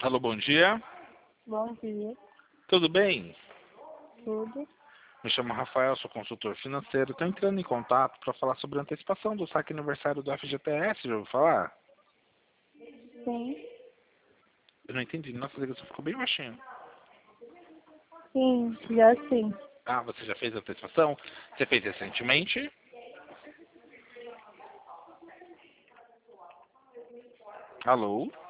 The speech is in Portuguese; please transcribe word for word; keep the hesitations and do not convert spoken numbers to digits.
Alô, bom dia. Bom dia, Tudo bem? tudo. Me chamo Rafael, sou consultor financeiro. Estou entrando em contato para falar sobre a antecipação do saque aniversário do F G T S. Já ouviu falar? Sim, Eu não entendi. Nossa, a ligação ficou bem baixinho. sim, já sim. Ah, você já fez a antecipação? Você fez recentemente? Alô?